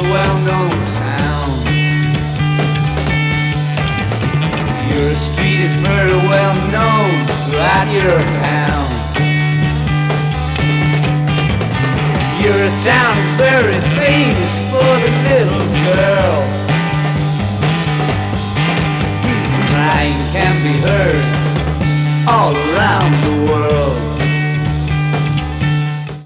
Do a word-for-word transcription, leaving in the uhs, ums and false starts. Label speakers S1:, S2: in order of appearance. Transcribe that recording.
S1: well-known sound. Your street is very well known throughout your town. Your town is very famous for the little girl whose crying can be heard all around the world.